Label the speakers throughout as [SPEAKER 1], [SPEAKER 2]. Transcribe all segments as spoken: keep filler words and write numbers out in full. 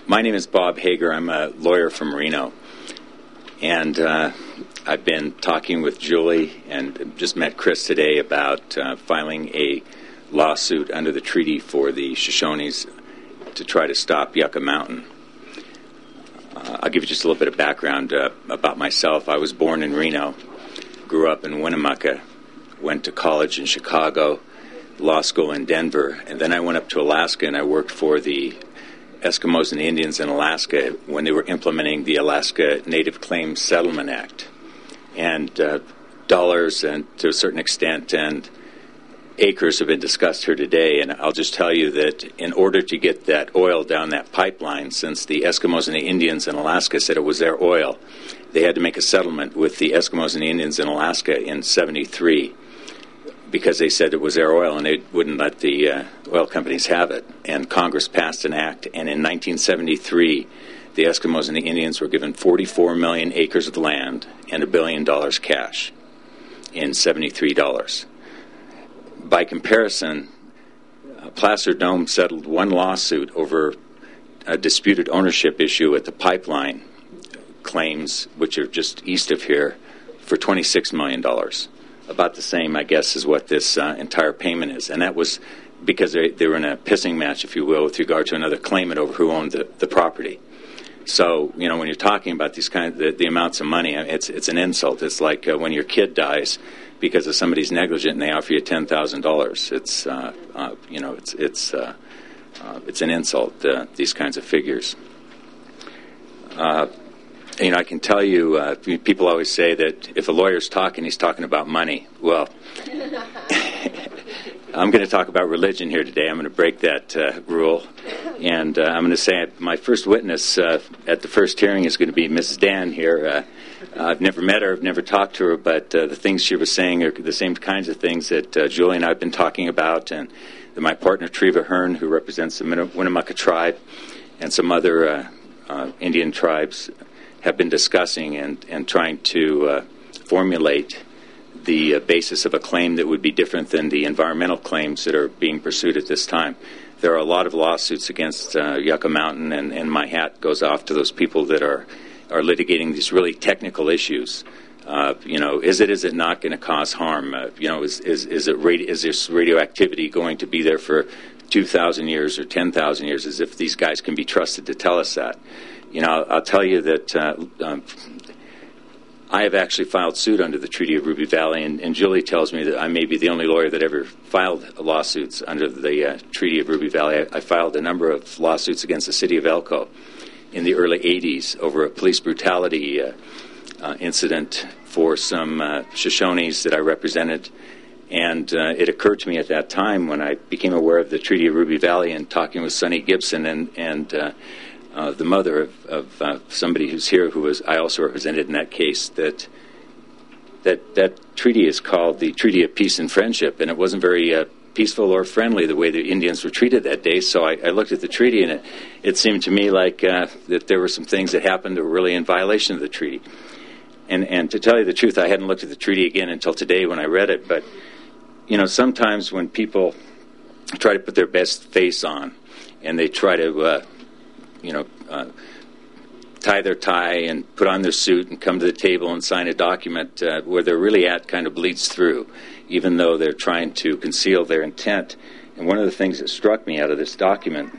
[SPEAKER 1] My name is Bob Hager. I'm a lawyer from Reno. And uh, I've been talking with Julie and just met Chris today about uh, filing a lawsuit under the treaty for the Shoshones to try to stop Yucca Mountain. Uh, I'll give you just a little bit of background uh, about myself. I was born in Reno, grew up in Winnemucca, went to college in Chicago, law school in Denver, and then I went up to Alaska and I worked for the Eskimos and Indians in Alaska when they were implementing the Alaska Native Claims Settlement Act. And uh, dollars, and to a certain extent, and acres have been discussed here today. And I'll just tell you that in order to get that oil down that pipeline, since the Eskimos and the Indians in Alaska said it was their oil, they had to make a settlement with the Eskimos and the Indians in Alaska in seventy-three. Because they said it was their oil and they wouldn't let the uh, oil companies have it. And Congress passed an act, and in nineteen seventy-three, the Eskimos and the Indians were given forty-four million acres of land and a billion dollars cash in seventy-three dollars. By comparison, uh, Placer Dome settled one lawsuit over a disputed ownership issue at the pipeline claims, which are just east of here, for twenty-six million dollars. About the same, I guess, is what this uh, entire payment is. And that was because they, they were in a pissing match, if you will, with regard to another claimant over who owned the, the property. So, you know, when you're talking about these kind of, the, the amounts of money, it's it's an insult. It's like uh, when your kid dies because of somebody's negligent and they offer you ten thousand dollars. It's, uh, uh, you know, it's it's uh, uh, it's an insult, uh, these kinds of figures. Uh You know, I can tell you, uh, people always say that if a lawyer's talking, he's talking about money. Well, I'm going to talk about religion here today. I'm going to break that uh, rule. And uh, I'm going to say my first witness uh, at the first hearing is going to be Missus Dan here. Uh, I've never met her. I've never talked to her. But uh, the things she was saying are the same kinds of things that uh, Julie and I have been talking about. And that my partner, Treva Hearn, who represents the Winnemucca tribe, and some other uh, uh, Indian tribes, have been discussing and, and trying to uh, formulate the uh, basis of a claim that would be different than the environmental claims that are being pursued at this time. There are a lot of lawsuits against uh, Yucca Mountain, and, and my hat goes off to those people that are, are litigating these really technical issues. Uh, you know, is it, is it not going to cause harm? Uh, you know, is, is, is, it radi- is this radioactivity going to be there for two thousand years or ten thousand years, as if these guys can be trusted to tell us that? You know, I'll, I'll tell you that uh, um, I have actually filed suit under the Treaty of Ruby Valley, and, and Julie tells me that I may be the only lawyer that ever filed lawsuits under the uh, Treaty of Ruby Valley. I, I filed a number of lawsuits against the city of Elko in the early eighties over a police brutality uh, uh, incident for some uh, Shoshones that I represented. And uh, it occurred to me at that time when I became aware of the Treaty of Ruby Valley and talking with Sonny Gibson and, and uh, Uh, the mother of, of uh, somebody who's here who was I also represented in that case, that that that treaty is called the Treaty of Peace and Friendship, and it wasn't very uh, peaceful or friendly the way the Indians were treated that day. So I, I looked at the treaty, and it, it seemed to me like uh, that there were some things that happened that were really in violation of the treaty. And and to tell you the truth, I hadn't looked at the treaty again until today when I read it. But you know, sometimes when people try to put their best face on, and they try to uh, you know, uh, tie their tie and put on their suit and come to the table and sign a document uh, where they're really at kind of bleeds through, even though they're trying to conceal their intent. And one of the things that struck me out of this document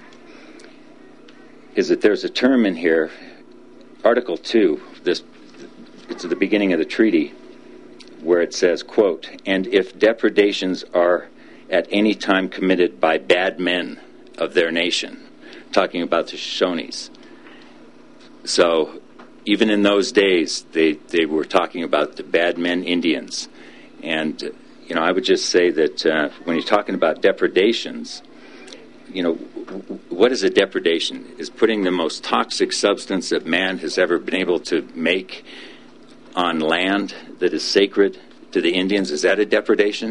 [SPEAKER 1] is that there's a term in here, Article two, this, it's at the beginning of the treaty, where it says, quote, "And if depredations are at any time committed by bad men of their nation," talking about the Shoshones. So even in those days, they, they were talking about the bad men Indians. And, you know, I would just say that uh, when you're talking about depredations, you know, w- what is a depredation? Is putting the most toxic substance that man has ever been able to make on land that is sacred to the Indians. Is that a depredation?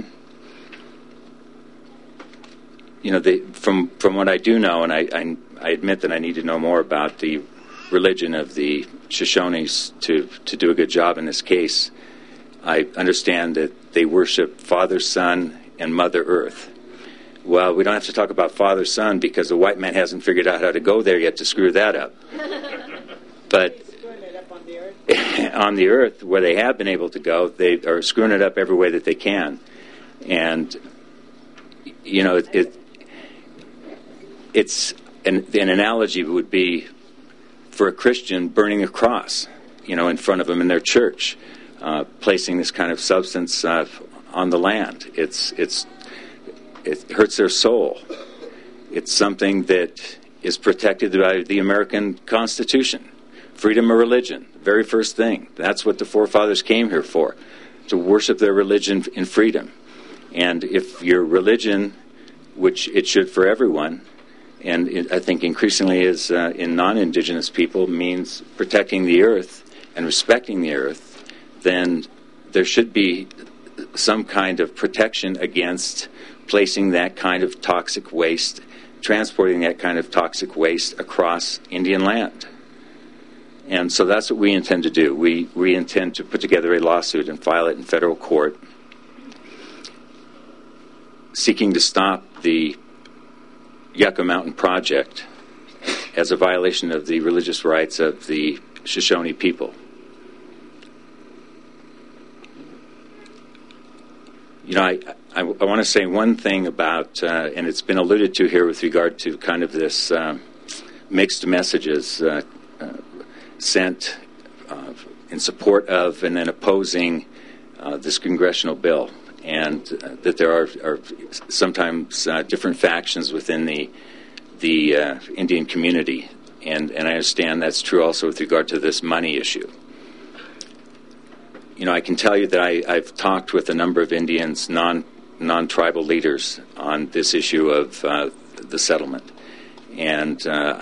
[SPEAKER 1] You know, they, from from what I do know, and I, I I admit that I need to know more about the religion of the Shoshones to, to do a good job in this case. I understand that they worship Father, Son, and Mother Earth, Well, we don't have to talk about father-son because the white man hasn't figured out how to go there yet to screw that up. But on the earth, where they have been able to go, they are screwing it up every way that they can. And, you know, it, it it's an, an analogy would be for a Christian burning a cross, you know, in front of them in their church, uh, placing this kind of substance uh, on the land. It's it's it hurts their soul. It's something that is protected by the American Constitution. Freedom of religion, very first thing. That's what the forefathers came here for, to worship their religion in freedom. And if your religion, which it should for everyone, and it, I think increasingly is uh, in non-indigenous people, means protecting the earth and respecting the earth, then there should be some kind of protection against placing that kind of toxic waste, transporting that kind of toxic waste across Indian land. And so that's what we intend to do. We, we intend to put together a lawsuit and file it in federal court, seeking to stop the Yucca Mountain Project as a violation of the religious rights of the Shoshone people. You know, I, I, I want to say one thing about, uh, and it's been alluded to here with regard to kind of this um, mixed messages uh, uh, sent uh, in support of and then opposing uh, this congressional bill, and uh, that there are, are sometimes uh, different factions within the the uh, Indian community, and, and I understand that's true also with regard to this money issue. You know, I can tell you that I, I've talked with a number of Indians, non, non-tribal leaders, on this issue of uh, the settlement. And uh,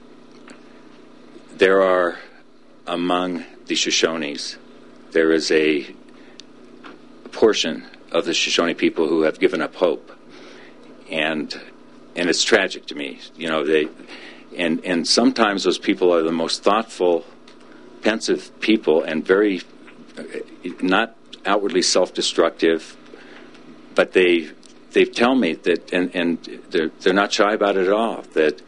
[SPEAKER 1] there are, among the Shoshones, there is a portion of the Shoshone people who have given up hope. And and it's tragic to me. You know, they and, and sometimes those people are the most thoughtful, pensive people, and very not outwardly self-destructive, but they they tell me that, and, and they're, they're not shy about it at all, that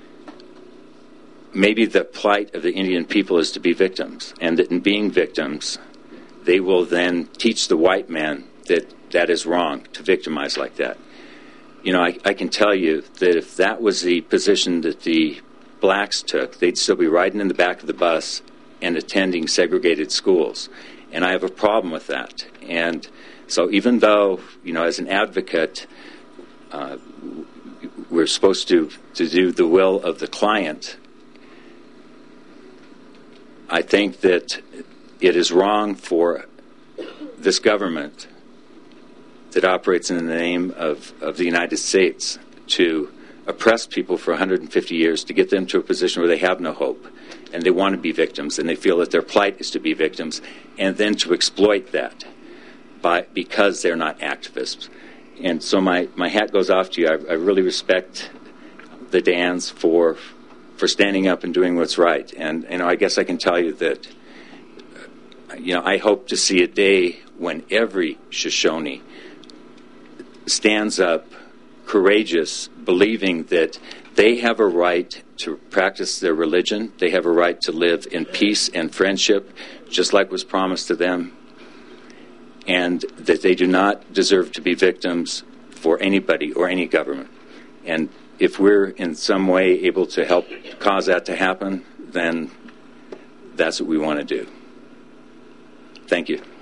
[SPEAKER 1] maybe the plight of the Indian people is to be victims, and that in being victims, they will then teach the white man that that is wrong to victimize like that. You know, I, I can tell you that if that was the position that the blacks took, they'd still be riding in the back of the bus and attending segregated schools. And I have a problem with that. And so even though, you know, as an advocate, uh, we're supposed to, to do the will of the client, I think that it is wrong for this government that operates in the name of, of the United States to oppress people for one hundred fifty years, to get them to a position where they have no hope, and they want to be victims, and they feel that their plight is to be victims, and then to exploit that by because they're not activists. And so my, my hat goes off to you. I, I really respect the Dans for for standing up and doing what's right. And you know, I guess I can tell you that, you know, I hope to see a day when every Shoshone stands up, courageous, believing that they have a right to practice their religion. They have a right to live in peace and friendship, just like was promised to them, and that they do not deserve to be victims for anybody or any government. And if we're in some way able to help cause that to happen, then that's what we want to do. Thank you.